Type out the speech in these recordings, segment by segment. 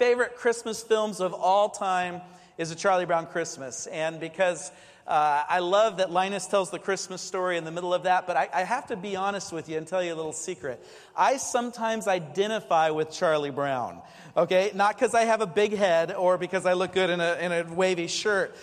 favorite Christmas films of all time is A Charlie Brown Christmas. And because I love that Linus tells the Christmas story in the middle of that, but I have to be honest with you and tell you a little secret. I sometimes identify with Charlie Brown, okay? Not because I have a big head or because I look good in a wavy shirt,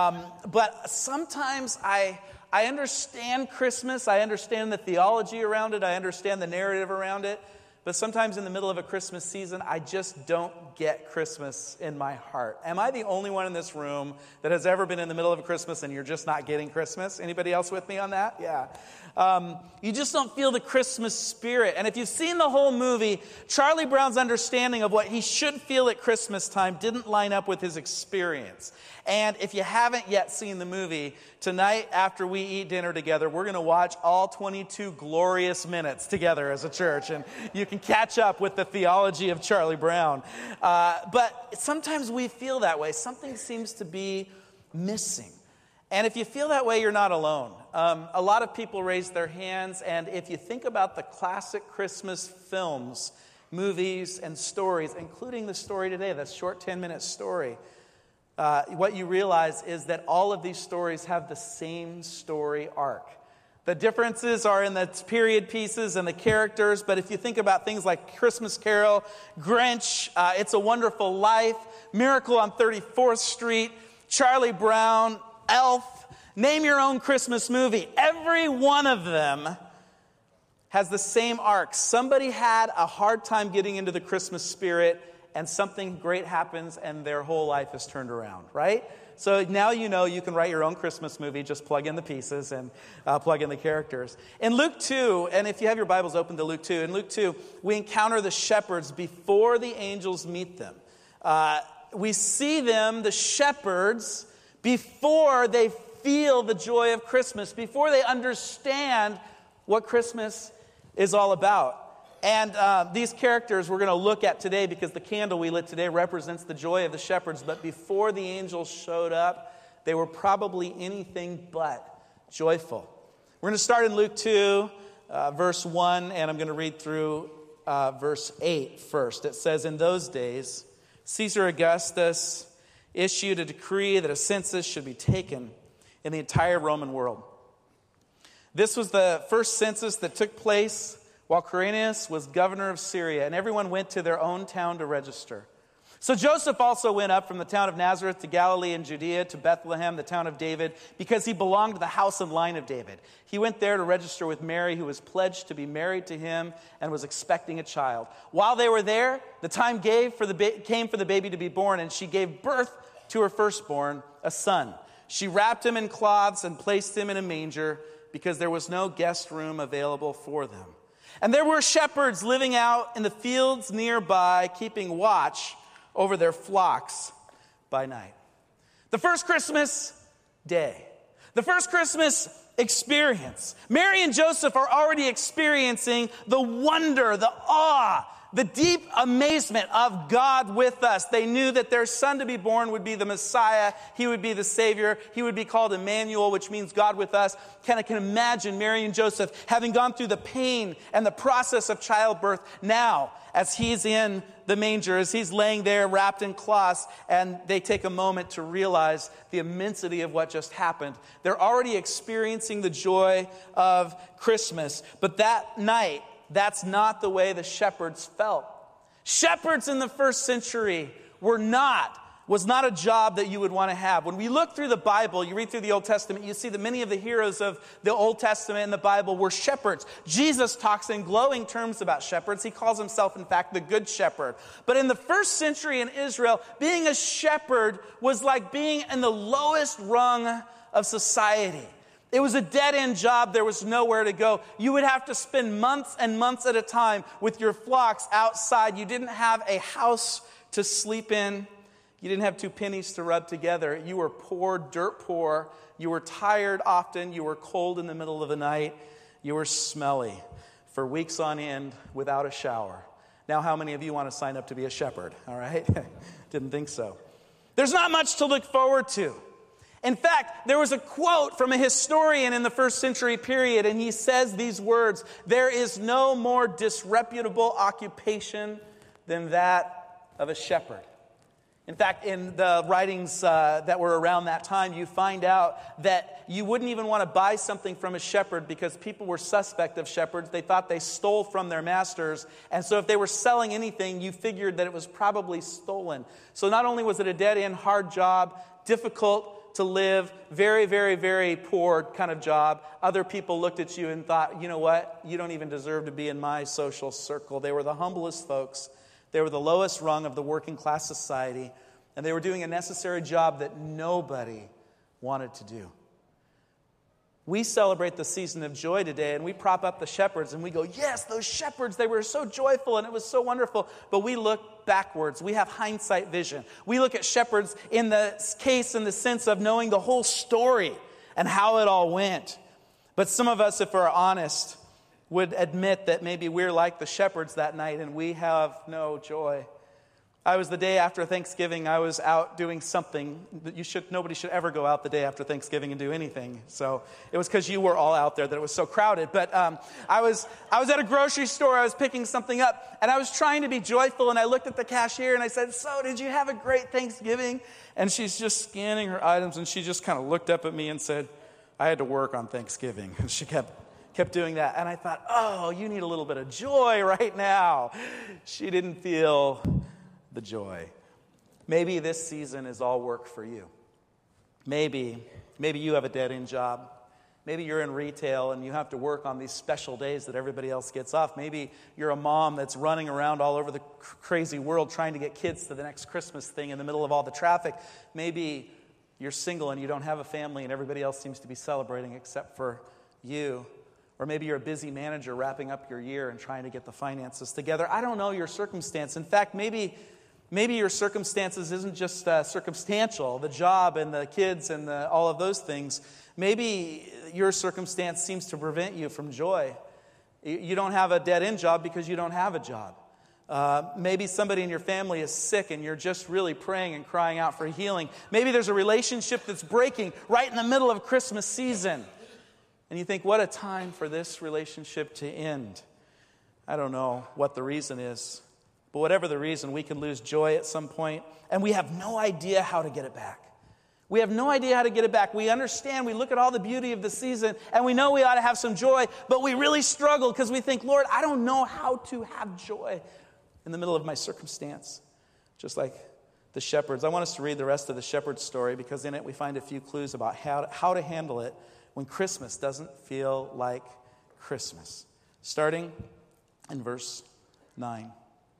but sometimes I understand Christmas. I understand the theology around it. I understand the narrative around it. But sometimes in the middle of a Christmas season, I just don't get Christmas in my heart. Am I the only one in this room that has ever been in the middle of a Christmas and you're just not getting Christmas? Anybody else with me on that? Yeah. You just don't feel the Christmas spirit. And if you've seen the whole movie, Charlie Brown's understanding of what he should feel at Christmas time didn't line up with his experience. And if you haven't yet seen the movie, tonight after we eat dinner together, we're going to watch all 22 glorious minutes together as a church. And you can catch up with the theology of Charlie Brown. But sometimes we feel that way. Something seems to be missing. And if you feel that way, you're not alone. A lot of people raise their hands. And if you think about the classic Christmas films, movies, and stories, including the story today, that short 10-minute story, what you realize is that all of these stories have the same story arc. The differences are in the period pieces and the characters, but if you think about things like Christmas Carol, Grinch, It's a Wonderful Life, Miracle on 34th Street, Charlie Brown, Elf, name your own Christmas movie. Every one of them has the same arc. Somebody had a hard time getting into the Christmas spirit, and something great happens, and their whole life is turned around, right? So now you know you can write your own Christmas movie, just plug in the pieces and plug in the characters. In Luke 2, and if you have your Bibles open to Luke 2, in Luke 2, we encounter the shepherds before the angels meet them. We see them, the shepherds, before they feel the joy of Christmas, before they understand what Christmas is all about. And these characters we're going to look at today because the candle we lit today represents the joy of the shepherds. But before the angels showed up, they were probably anything but joyful. We're going to start in Luke 2, verse 1, and I'm going to read through verse 8 first. It says, "In those days, Caesar Augustus issued a decree that a census should be taken in the entire Roman world. This was the first census that took place while Quirinius was governor of Syria, and everyone went to their own town to register. So Joseph also went up from the town of Nazareth to Galilee and Judea to Bethlehem, the town of David, because he belonged to the house and line of David. He went there to register with Mary, who was pledged to be married to him and was expecting a child. While they were there, the time came for the baby to be born, and she gave birth to her firstborn, a son. She wrapped him in cloths and placed him in a manger because there was no guest room available for them. And there were shepherds living out in the fields nearby, keeping watch over their flocks by night." The first Christmas day. The first Christmas experience. Mary and Joseph are already experiencing the wonder, the awe, the deep amazement of God with us. They knew that their son to be born would be the Messiah. He would be the Savior. He would be called Emmanuel, which means God with us. I can imagine Mary and Joseph having gone through the pain and the process of childbirth now as he's in the manger, as he's laying there wrapped in cloths, and they take a moment to realize the immensity of what just happened. They're already experiencing the joy of Christmas. But that night, that's not the way the shepherds felt. Shepherds in the first century was not a job that you would want to have. When we look through the Bible, you read through the Old Testament, you see that many of the heroes of the Old Testament and the Bible were shepherds. Jesus talks in glowing terms about shepherds. He calls himself, in fact, the Good Shepherd. But in the first century in Israel, being a shepherd was like being in the lowest rung of society. It was a dead-end job. There was nowhere to go. You would have to spend months and months at a time with your flocks outside. You didn't have a house to sleep in. You didn't have 2 pennies to rub together. You were poor, dirt poor. You were tired often. You were cold in the middle of the night. You were smelly for weeks on end without a shower. Now, how many of you want to sign up to be a shepherd? All right? Didn't think so. There's not much to look forward to. In fact, there was a quote from a historian in the first century period, and he says these words: "There is no more disreputable occupation than that of a shepherd. In fact, in the writings that were around that time, you find out that you wouldn't even want to buy something from a shepherd because people were suspect of shepherds. They thought they stole from their masters. And so if they were selling anything, you figured that it was probably stolen. So not only was it a dead-end, hard job, difficult to live, very, very, very poor kind of job, other people looked at you and thought, you know what? You don't even deserve to be in my social circle. They were the humblest folks. They were the lowest rung of the working class society, and they were doing a necessary job that nobody wanted to do. We celebrate the season of joy today, and we prop up the shepherds, and we go, yes, those shepherds, they were so joyful, and it was so wonderful. But we look backwards. We have hindsight vision. We look at shepherds in the case, in the sense of knowing the whole story and how it all went. But some of us, if we're honest, would admit that maybe we're like the shepherds that night and we have no joy. The day after Thanksgiving, I was out doing something that nobody should ever go out the day after Thanksgiving and do anything. So it was because you were all out there that it was so crowded. But I was at a grocery store, I was picking something up, and I was trying to be joyful, and I looked at the cashier and I said, so did you have a great Thanksgiving? And she's just scanning her items, and she just kind of looked up at me and said, I had to work on Thanksgiving. And she kept doing that. And I thought, oh, you need a little bit of joy right now. She didn't feel the joy. Maybe this season is all work for you. Maybe you have a dead-end job. Maybe you're in retail and you have to work on these special days that everybody else gets off. Maybe you're a mom that's running around all over the crazy world trying to get kids to the next Christmas thing in the middle of all the traffic. Maybe you're single and you don't have a family and everybody else seems to be celebrating except for you. Or maybe you're a busy manager wrapping up your year and trying to get the finances together. I don't know your circumstance. In fact, maybe your circumstances isn't just circumstantial, the job and the kids and all of those things. Maybe your circumstance seems to prevent you from joy. You don't have a dead-end job because you don't have a job. Maybe somebody in your family is sick and you're just really praying and crying out for healing. Maybe there's a relationship that's breaking right in the middle of Christmas season. And you think, what a time for this relationship to end. I don't know what the reason is. But whatever the reason, we can lose joy at some point, and we have no idea how to get it back. We have no idea how to get it back. We understand, we look at all the beauty of the season, and we know we ought to have some joy, but we really struggle because we think, Lord, I don't know how to have joy in the middle of my circumstance. Just like the shepherds. I want us to read the rest of the shepherd's story because in it we find a few clues about how to handle it when Christmas doesn't feel like Christmas. Starting in verse 9.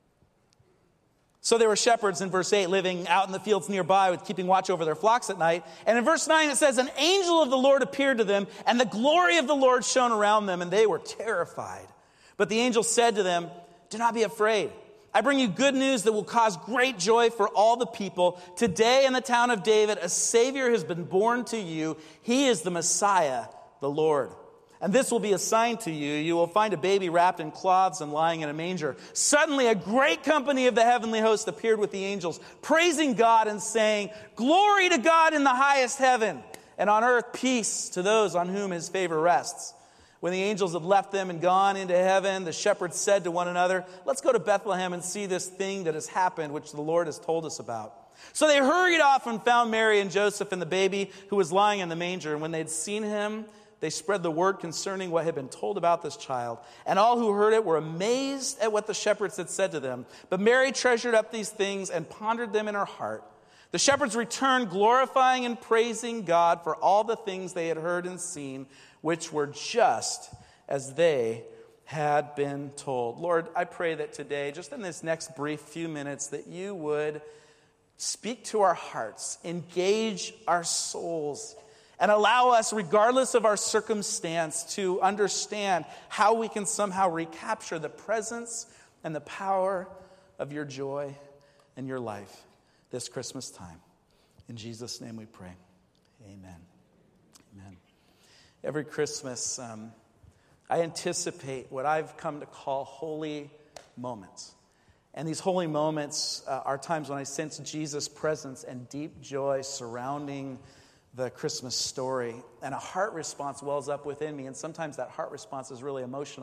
So there were shepherds in verse 8 living out in the fields nearby with keeping watch over their flocks at night. And in verse 9 it says, an angel of the Lord appeared to them, and the glory of the Lord shone around them, and they were terrified. But the angel said to them, do not be afraid. I bring you good news that will cause great joy for all the people. Today in the town of David, a Savior has been born to you. He is the Messiah, the Lord. And this will be a sign to you. You will find a baby wrapped in cloths and lying in a manger. Suddenly a great company of the heavenly host appeared with the angels, praising God and saying, glory to God in the highest heaven, and on earth peace to those on whom his favor rests. When the angels had left them and gone into heaven, the shepherds said to one another, let's go to Bethlehem and see this thing that has happened, which the Lord has told us about. So they hurried off and found Mary and Joseph and the baby who was lying in the manger. And when they had seen him, they spread the word concerning what had been told about this child. And all who heard it were amazed at what the shepherds had said to them. But Mary treasured up these things and pondered them in her heart. The shepherds returned, glorifying and praising God for all the things they had heard and seen, which were just as they had been told. Lord, I pray that today, just in this next brief few minutes, that you would speak to our hearts, engage our souls, and allow us, regardless of our circumstance, to understand how we can somehow recapture the presence and the power of your joy and your life this Christmas time. In Jesus' name we pray. Amen. Amen. Every Christmas, I anticipate what I've come to call holy moments. And these holy moments are times when I sense Jesus' presence and deep joy surrounding the Christmas story. And a heart response wells up within me. And sometimes that heart response is really emotional.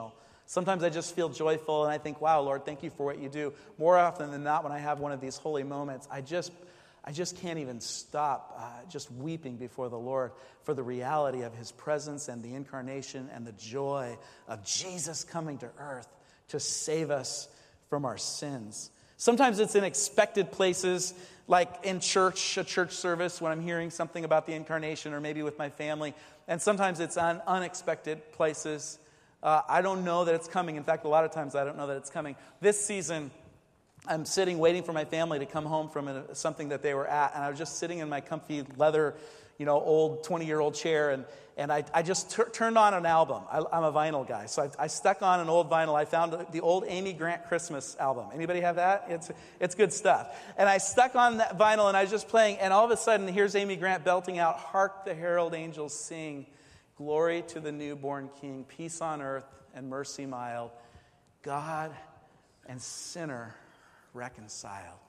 Sometimes I just feel joyful and I think, wow, Lord, thank you for what you do. More often than not, when I have one of these holy moments, I just can't even stop just weeping before the Lord for the reality of his presence and the incarnation and the joy of Jesus coming to earth to save us from our sins. Sometimes it's in expected places, like in church, a church service, when I'm hearing something about the incarnation, or maybe with my family. And sometimes it's on unexpected places. I don't know that it's coming. In fact, a lot of times I don't know that it's coming. This season, I'm sitting waiting for my family to come home from something that they were at, and I was just sitting in my comfy leather, old 20-year-old chair, and I just turned on an album. I'm a vinyl guy, so I stuck on an old vinyl. I found the old Amy Grant Christmas album. Anybody have that? It's good stuff. And I stuck on that vinyl, and I was just playing, and all of a sudden, here's Amy Grant belting out, "Hark the herald angels sing, glory to the newborn King, peace on earth and mercy mild, God and sinner reconciled."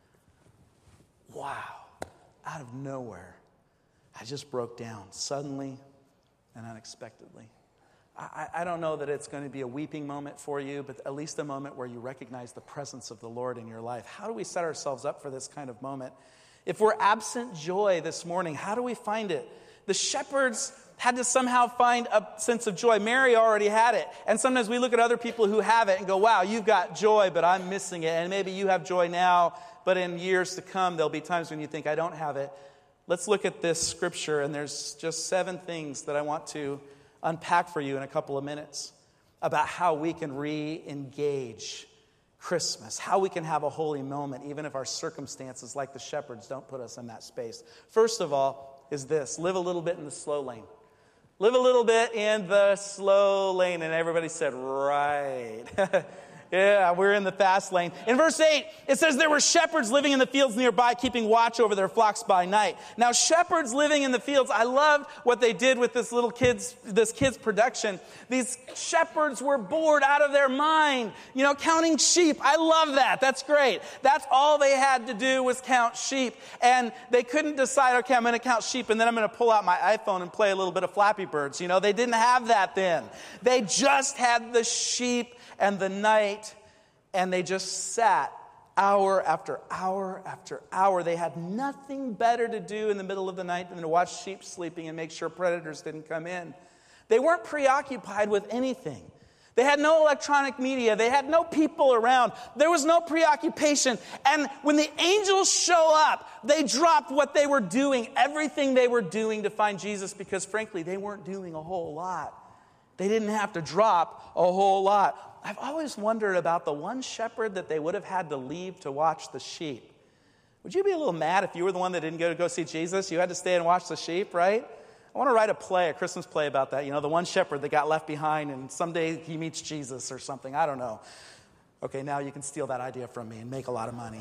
Wow. Out of nowhere, I just broke down suddenly and unexpectedly. I don't know that it's going to be a weeping moment for you, but at least a moment where you recognize the presence of the Lord in your life. How do we set ourselves up for this kind of moment? If we're absent joy this morning, how do we find it? The shepherds had to somehow find a sense of joy. Mary already had it. And sometimes we look at other people who have it and go, wow, you've got joy, but I'm missing it. And maybe you have joy now, but in years to come, there'll be times when you think, I don't have it. Let's look at this scripture, and there's just 7 things that I want to unpack for you in a couple of minutes about how we can re-engage Christmas, how we can have a holy moment, even if our circumstances, like the shepherds, don't put us in that space. First of all is this: live a little bit in the slow lane. Live a little bit in the slow lane. And everybody said, right. Yeah, we're in the fast lane. In verse 8, it says there were shepherds living in the fields nearby, keeping watch over their flocks by night. Now, shepherds living in the fields, I loved what they did with this kids production. These shepherds were bored out of their mind, counting sheep. I love that. That's great. That's all they had to do was count sheep. And they couldn't decide, okay, I'm going to count sheep, and then I'm going to pull out my iPhone and play a little bit of Flappy Birds. They didn't have that then. They just had the sheep and the night, and they just sat hour after hour after hour. They had nothing better to do in the middle of the night than to watch sheep sleeping and make sure predators didn't come in. They weren't preoccupied with anything. They had no electronic media. They had no people around. There was no preoccupation. And when the angels show up, they dropped what they were doing, everything they were doing to find Jesus, because frankly, they weren't doing a whole lot. They didn't have to drop a whole lot. I've always wondered about the one shepherd that they would have had to leave to watch the sheep. Would you be a little mad if you were the one that didn't go see Jesus? You had to stay and watch the sheep, right? I want to write a Christmas play about that. The one shepherd that got left behind and someday he meets Jesus or something. I don't know. Okay, now you can steal that idea from me and make a lot of money.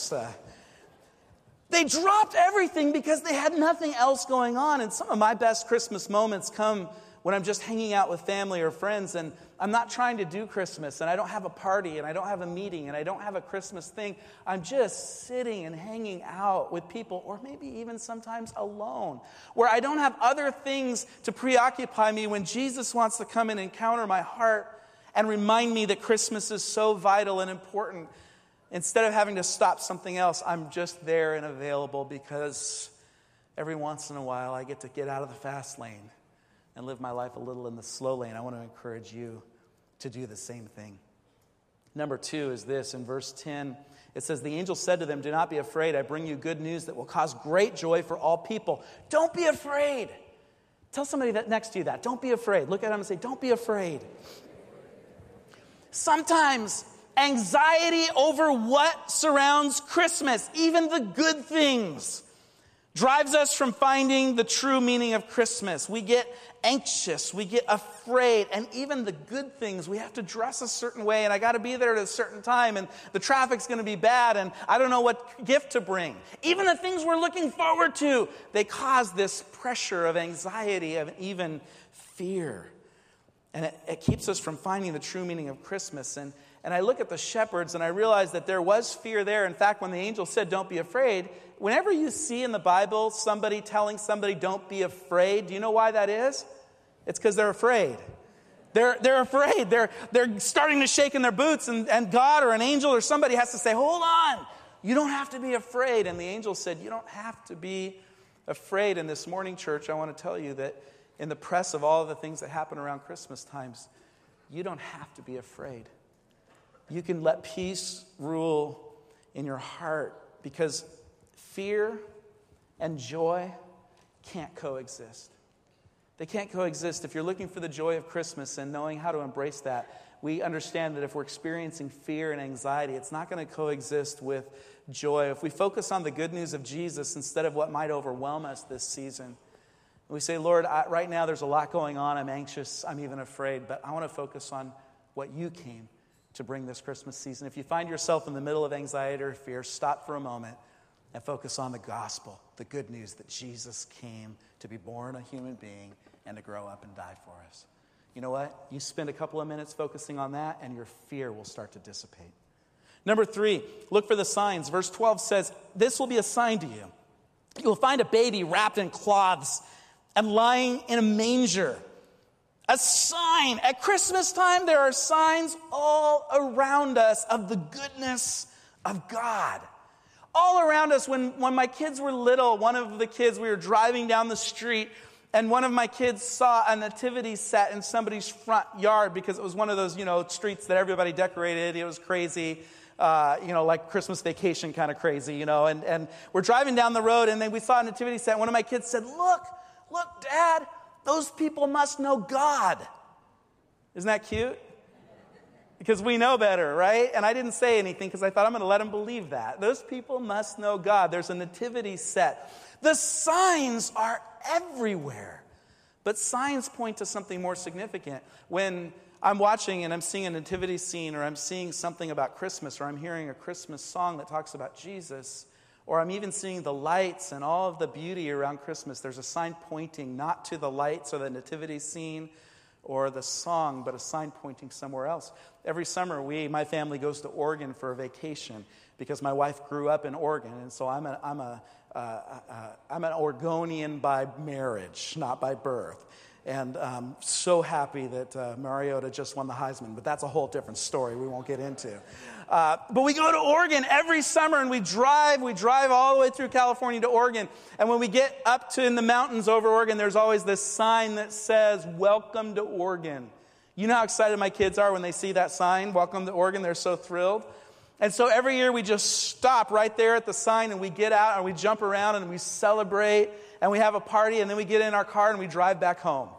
They dropped everything because they had nothing else going on. And some of my best Christmas moments come when I'm just hanging out with family or friends, and I'm not trying to do Christmas, and I don't have a party, and I don't have a meeting, and I don't have a Christmas thing. I'm just sitting and hanging out with people, or maybe even sometimes alone, where I don't have other things to preoccupy me when Jesus wants to come and encounter my heart and remind me that Christmas is so vital and important. Instead of having to stop something else, I'm just there and available, because every once in a while I get to get out of the fast lane and live my life a little in the slow lane. I want to encourage you to do the same thing. Number 2 is this. In verse 10, it says, the angel said to them, do not be afraid. I bring you good news that will cause great joy for all people. Don't be afraid. Tell somebody that next to you that. Don't be afraid. Look at them and say, don't be afraid. Sometimes anxiety over what surrounds Christmas, even the good things, drives us from finding the true meaning of Christmas. We get anxious, we get afraid, and even the good things, we have to dress a certain way, and I got to be there at a certain time, and the traffic's going to be bad, and I don't know what gift to bring. Even the things we're looking forward to, they cause this pressure of anxiety, of even fear. And it keeps us from finding the true meaning of Christmas. And I look at the shepherds, and I realize that there was fear there. In fact, when the angel said, don't be afraid, whenever you see in the Bible somebody telling somebody, don't be afraid, do you know why that is? It's because they're afraid. They're afraid. They're starting to shake in their boots, and God or an angel or somebody has to say, hold on, you don't have to be afraid. And the angel said, you don't have to be afraid. And this morning, church, I want to tell you that in the press of all of the things that happen around Christmas times, you don't have to be afraid. You can let peace rule in your heart, because fear and joy can't coexist. They can't coexist. If you're looking for the joy of Christmas and knowing how to embrace that, we understand that if we're experiencing fear and anxiety, it's not going to coexist with joy. If we focus on the good news of Jesus instead of what might overwhelm us this season, we say, Lord, right now there's a lot going on. I'm anxious. I'm even afraid. But I want to focus on what you came to bring this Christmas season. If you find yourself in the middle of anxiety or fear, stop for a moment and focus on the gospel, the good news that Jesus came to be born a human being and to grow up and die for us. You know what? You spend a couple of minutes focusing on that, and your fear will start to dissipate. Number 3, look for the signs. Verse 12 says, this will be a sign to you. You will find a baby wrapped in cloths and lying in a manger. A sign. At Christmas time, there are signs all around us of the goodness of God. All around us. When my kids were little, one of the kids, we were driving down the street, and one of my kids saw a nativity set in somebody's front yard, because it was one of those, streets that everybody decorated. It was crazy, like Christmas Vacation kind of crazy, And we're driving down the road, and then we saw a nativity set. One of my kids said, look, Dad, those people must know God. Isn't that cute? Because we know better, right? And I didn't say anything because I thought I'm going to let them believe that. Those people must know God. There's a nativity set. The signs are everywhere. But signs point to something more significant. When I'm watching and I'm seeing a nativity scene, or I'm seeing something about Christmas, or I'm hearing a Christmas song that talks about Jesus, or I'm even seeing the lights and all of the beauty around Christmas, there's a sign pointing not to the lights or the nativity scene or the song, but a sign pointing somewhere else. Every summer, my family goes to Oregon for a vacation, because my wife grew up in Oregon, and so I'm an Oregonian by marriage, not by birth. And I'm so happy that Mariota just won the Heisman, but that's a whole different story we won't get into. But we go to Oregon every summer, and we drive all the way through California to Oregon. And when we get up to in the mountains over Oregon, there's always this sign that says, "Welcome to Oregon." You know how excited my kids are when they see that sign, "Welcome to Oregon." They're so thrilled. And so every year we just stop right there at the sign, and we get out and we jump around and we celebrate and we have a party, and then we get in our car and we drive back home.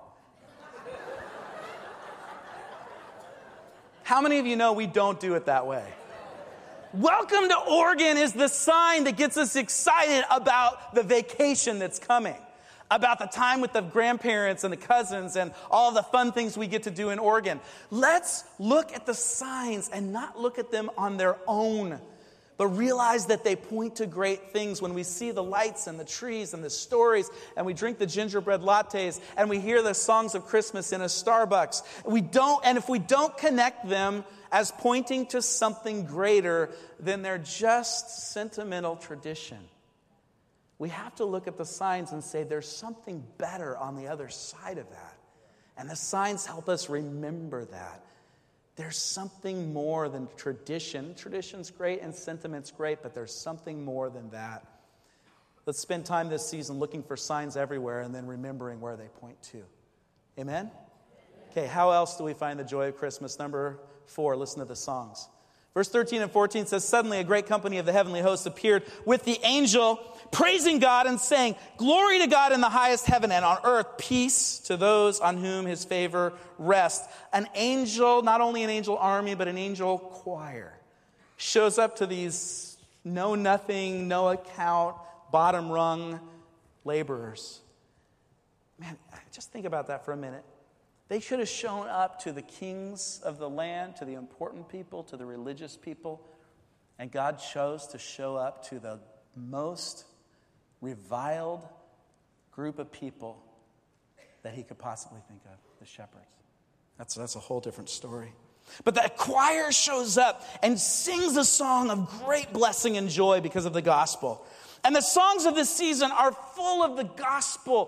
How many of you know we don't do it that way? Welcome to Oregon is the sign that gets us excited about the vacation that's coming, about the time with the grandparents and the cousins and all the fun things we get to do in Oregon. Let's look at the signs and not look at them on their own, but realize that they point to great things. When we see the lights and the trees and the stories, and we drink the gingerbread lattes, and we hear the songs of Christmas in a Starbucks, if we don't connect them as pointing to something greater, then they're just sentimental tradition. We have to look at the signs and say there's something better on the other side of that. And the signs help us remember that. There's something more than tradition. Tradition's great and sentiment's great, but there's something more than that. Let's spend time this season looking for signs everywhere and then remembering where they point to. Amen? Okay, how else do we find the joy of Christmas? Number 4, listen to the songs. Verse 13 and 14 says, "Suddenly a great company of the heavenly hosts appeared with the angel, praising God and saying, 'Glory to God in the highest heaven, and on earth peace to those on whom his favor rests.'" An angel, not only an angel army, but an angel choir, shows up to these know-nothing, no-account, bottom-rung laborers. Man, just think about that for a minute. They should have shown up to the kings of the land, to the important people, to the religious people. And God chose to show up to the most reviled group of people that he could possibly think of, the shepherds. That's a whole different story. But the choir shows up and sings a song of great blessing and joy because of the gospel. And the songs of this season are full of the gospel.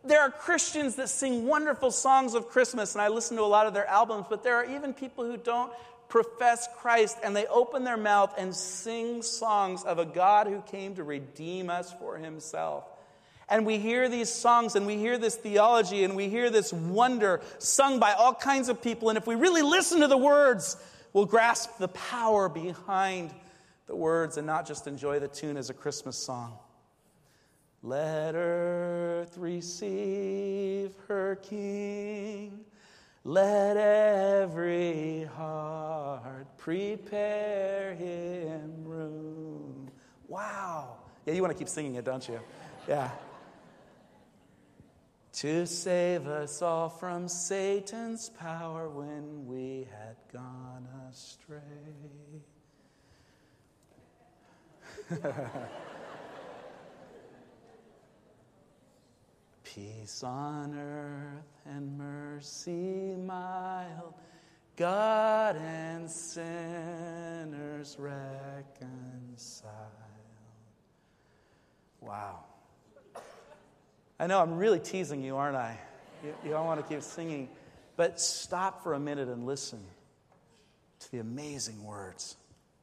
There are Christians that sing wonderful songs of Christmas, and I listen to a lot of their albums, but there are even people who don't profess Christ, and they open their mouth and sing songs of a God who came to redeem us for himself. And we hear these songs, and we hear this theology, and we hear this wonder sung by all kinds of people, and if we really listen to the words, we'll grasp the power behind the words and not just enjoy the tune as a Christmas song. Let earth receive her King. Let every heart prepare him room. Wow. Yeah, you want to keep singing it, don't you? Yeah. To save us all from Satan's power when we had gone astray. Peace on earth and mercy mild, God and sinners reconciled. Wow. I know I'm really teasing you, aren't I? You don't want to keep singing. But stop for a minute and listen to the amazing words.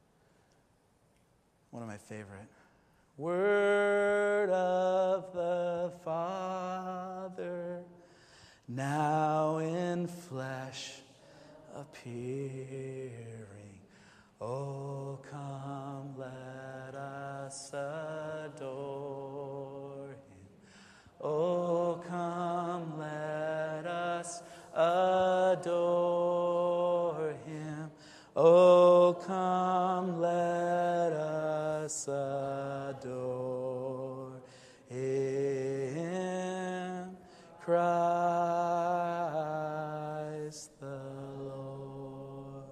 One of my favorite. Word of the Father, now in flesh appearing. Oh, come, let us adore him. Oh, come, let us adore him. Oh, come, let us adore him, Christ the Lord.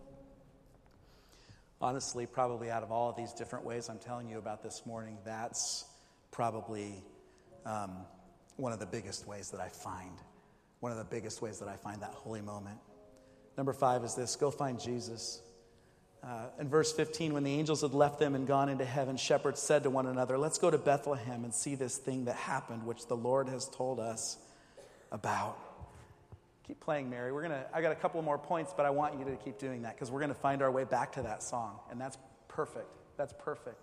Honestly, probably out of all of these different ways I'm telling you about this morning, that's probably one of the biggest ways that I find. One of the biggest ways that I find that holy moment. Number 5 is this: go find Jesus. In verse 15, when the angels had left them and gone into heaven, shepherds said to one another, let's go to Bethlehem and see this thing that happened, which the Lord has told us about. Keep playing, Mary. I got a couple more points, but I want you to keep doing that because we're going to find our way back to that song, and that's perfect. That's perfect.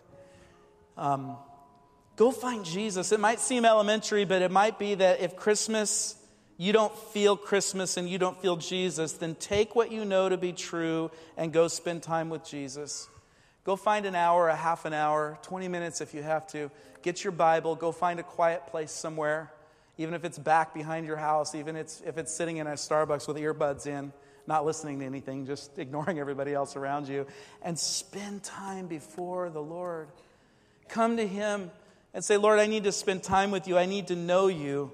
Go find Jesus. It might seem elementary, but it might be that if Christmas, you don't feel Christmas and you don't feel Jesus, then take what you know to be true and go spend time with Jesus. Go find an hour, a half an hour, 20 minutes if you have to. Get your Bible. Go find a quiet place somewhere, even if it's back behind your house, even if it's sitting in a Starbucks with earbuds in, not listening to anything, just ignoring everybody else around you, and spend time before the Lord. Come to him and say, Lord, I need to spend time with you. I need to know you.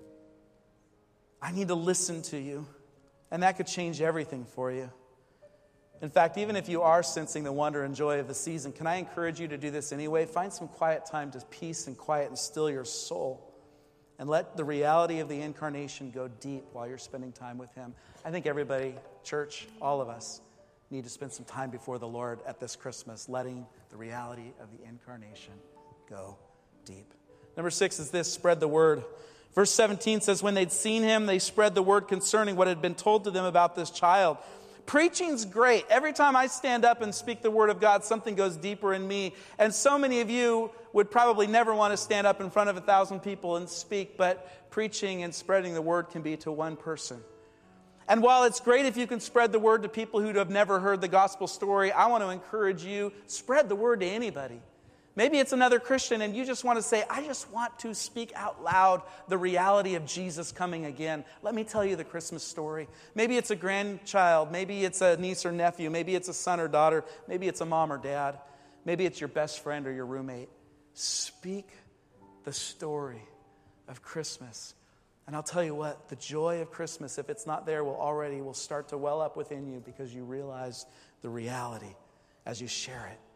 I need to listen to you. And that could change everything for you. In fact, even if you are sensing the wonder and joy of the season, can I encourage you to do this anyway? Find some quiet time to peace and quiet and still your soul. And let the reality of the incarnation go deep while you're spending time with him. I think everybody, church, all of us, need to spend some time before the Lord at this Christmas, letting the reality of the incarnation go deep. Number 6 is this: spread the word. Verse 17 says, when they'd seen him, they spread the word concerning what had been told to them about this child. Preaching's great. Every time I stand up and speak the word of God, something goes deeper in me. And so many of you would probably never want to stand up in front of 1,000 people and speak, but preaching and spreading the word can be to one person. And while it's great if you can spread the word to people who have never heard the gospel story, I want to encourage you, spread the word to anybody. Maybe it's another Christian and you just want to say, I just want to speak out loud the reality of Jesus coming again. Let me tell you the Christmas story. Maybe it's a grandchild. Maybe it's a niece or nephew. Maybe it's a son or daughter. Maybe it's a mom or dad. Maybe it's your best friend or your roommate. Speak the story of Christmas. And I'll tell you what, the joy of Christmas, if it's not there, will start to well up within you because you realize the reality as you share it.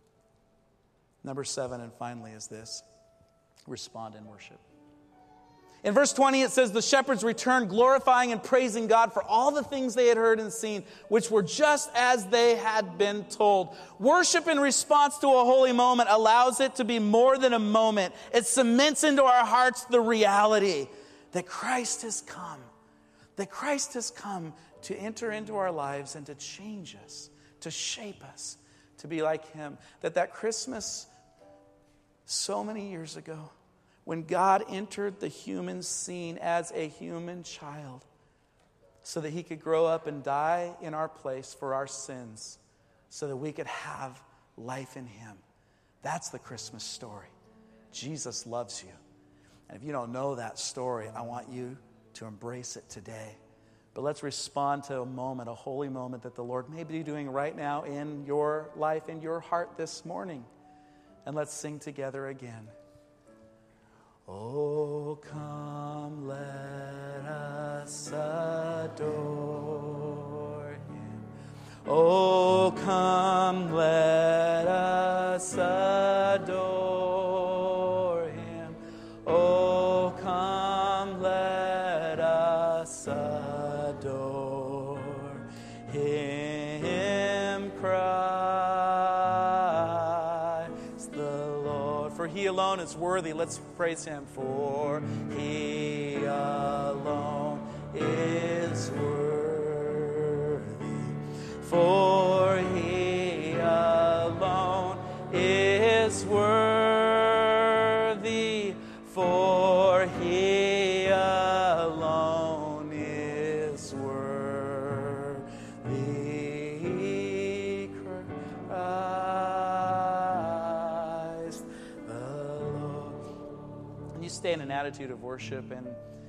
Number 7, and finally, is this: respond in worship. In verse 20, it says, the shepherds returned, glorifying and praising God for all the things they had heard and seen, which were just as they had been told. Worship in response to a holy moment allows it to be more than a moment. It cements into our hearts the reality that Christ has come. That Christ has come to enter into our lives and to change us, to shape us, to be like Him. That Christmas, so many years ago, when God entered the human scene as a human child so that He could grow up and die in our place for our sins so that we could have life in Him. That's the Christmas story. Jesus loves you. And if you don't know that story, I want you to embrace it today. But let's respond to a moment, a holy moment that the Lord may be doing right now in your life, in your heart this morning. And let's sing together again. Oh, come, let us adore Him. Oh, come, let us adore Him. Oh, come, let us adore Him, Christ the Lord. For He alone is worthy. Let's praise Him. For He alone is worthy. For He alone is worthy. For He alone is worthy. Christ the Lord. And you stay in an attitude of worship, and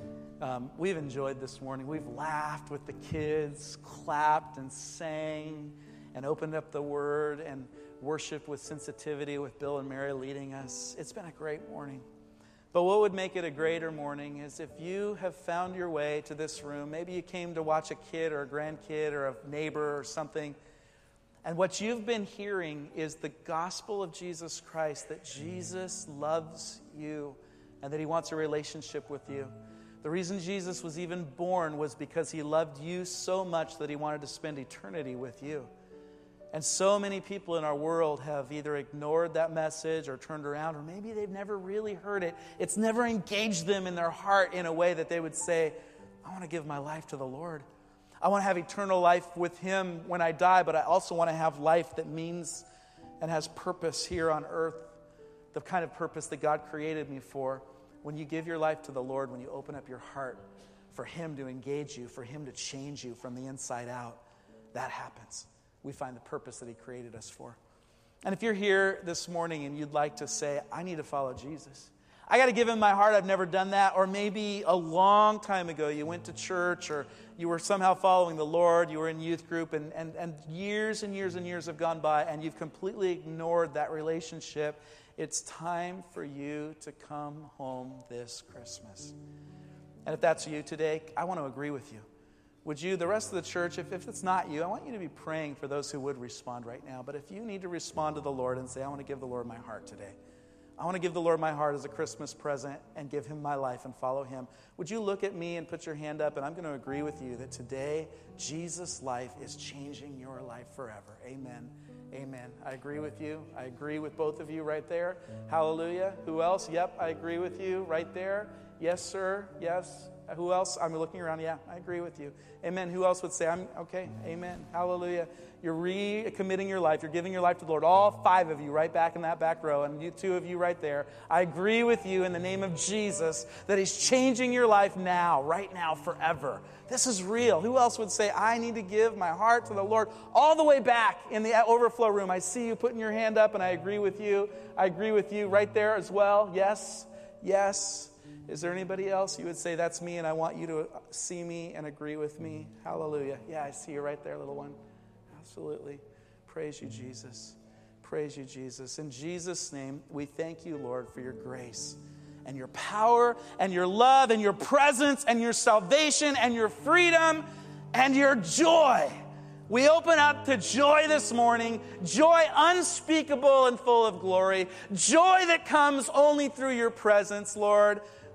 we've enjoyed this morning. We've laughed with the kids, clapped and sang, and opened up the Word and worshiped with sensitivity with Bill and Mary leading us. It's been a great morning. But what would make it a greater morning is if you have found your way to this room. Maybe you came to watch a kid or a grandkid or a neighbor or something, and what you've been hearing is the gospel of Jesus Christ, that Jesus loves you and that He wants a relationship with you. The reason Jesus was even born was because He loved you so much that He wanted to spend eternity with you. And so many people in our world have either ignored that message or turned around, or maybe they've never really heard it. It's never engaged them in their heart in a way that they would say, I want to give my life to the Lord. I want to have eternal life with Him when I die, but I also want to have life that means and has purpose here on earth, the kind of purpose that God created me for. When you give your life to the Lord, when you open up your heart for Him to engage you, for Him to change you from the inside out, that happens. We find the purpose that He created us for. And if you're here this morning and you'd like to say, I need to follow Jesus, I got to give Him my heart. I've never done that. Or maybe a long time ago you went to church, or you were somehow following the Lord, you were in youth group, and years and years and years have gone by and you've completely ignored that relationship. It's time for you to come home this Christmas. And if that's you today, I want to agree with you. Would you, the rest of the church, if it's not you, I want you to be praying for those who would respond right now. But if you need to respond to the Lord and say, I want to give the Lord my heart today. I want to give the Lord my heart as a Christmas present and give Him my life and follow Him. Would you look at me and put your hand up? And I'm going to agree with you that today, Jesus' life is changing your life forever. Amen. Amen. I agree with you. I agree with both of you right there. Hallelujah. Who else? Yep, I agree with you right there. Yes, sir. Yes. Who else? I'm looking around. Yeah, I agree with you. Amen. Who else would say, I'm okay? Amen. Hallelujah. You're recommitting your life. You're giving your life to the Lord. All 5 of you right back in that back row, and you 2 of you right there. I agree with you in the name of Jesus that He's changing your life now, right now, forever. This is real. Who else would say, I need to give my heart to the Lord? All the way back in the overflow room, I see you putting your hand up, and I agree with you. I agree with you right there as well. Yes. Yes. Is there anybody else you would say, that's me, and I want you to see me and agree with me? Hallelujah. Yeah, I see you right there, little one. Absolutely. Praise you, Jesus. Praise you, Jesus. In Jesus' name, we thank you, Lord, for your grace and your power and your love and your presence and your salvation and your freedom and your joy. We open up to joy this morning, joy unspeakable and full of glory, joy that comes only through your presence, Lord.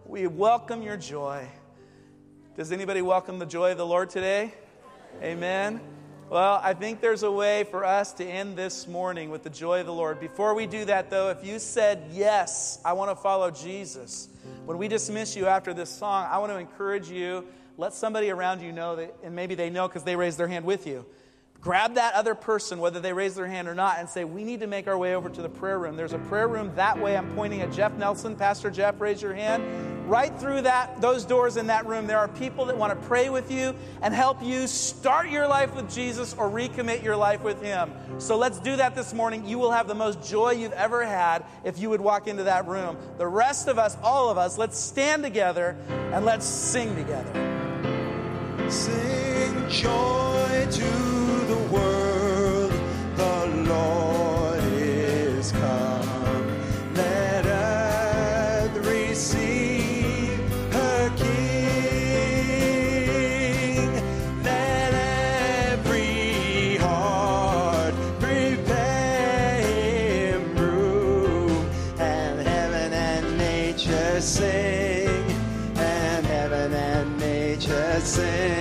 We welcome your joy. Does anybody welcome the joy of the Lord today? Amen. Well, I think there's a way for us to end this morning with the joy of the Lord. Before we do that, though, if you said, yes, I want to follow Jesus, when we dismiss you after this song, I want to encourage you, let somebody around you know, that, and maybe they know because they raised their hand with you. Grab that other person, whether they raise their hand or not, and say, we need to make our way over to the prayer room. There's a prayer room that way. I'm pointing at Jeff Nelson. Pastor Jeff, raise your hand. Right through those doors in that room, there are people that want to pray with you and help you start your life with Jesus or recommit your life with Him. So let's do that this morning. You will have the most joy you've ever had if you would walk into that room. The rest of us, all of us, let's stand together and let's sing together. Sing joy to the world, the Lord is come. Let earth receive her King. Let every heart prepare Him room. And heaven and nature sing, and heaven and nature sing.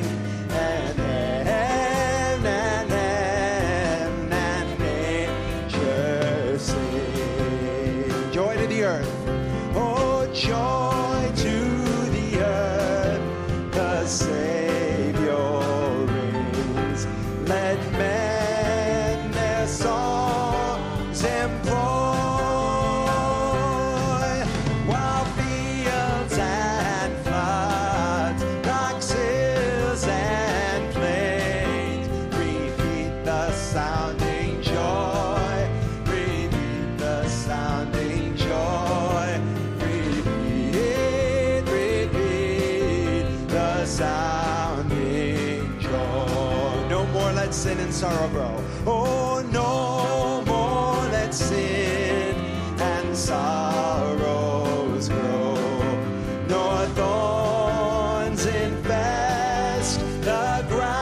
Joy to the earth, the Savior reigns. Let men their songs employ, while fields and floods, rocks, hills and plains repeat the sounding joy, repeat the sounding joy. Sounding joy. No more let sin and sorrow grow. Oh, no more let sin and sorrows grow. Nor thorns infest the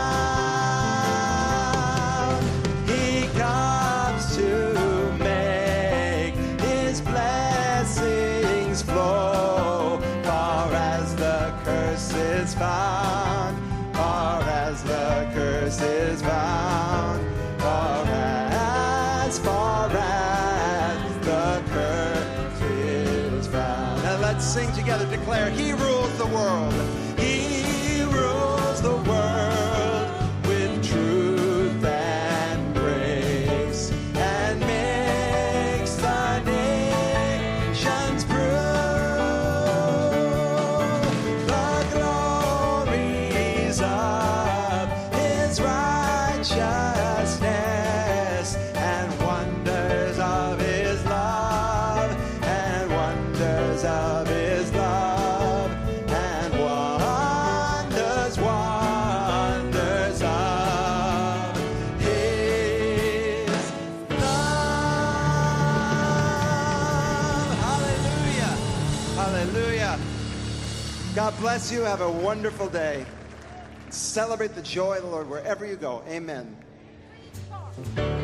ground. He comes to make His blessings flow, far as the curse is found, far as the curse is found, far as the curse is found. And let's sing together, declare, He rules the world. He rules the world with truth and grace, and makes the nations righteousness and wonders of His love, and wonders of His love, and wonders of His love. Hallelujah. Hallelujah. God bless you. Have a wonderful day. Celebrate the joy of the Lord wherever you go. Amen.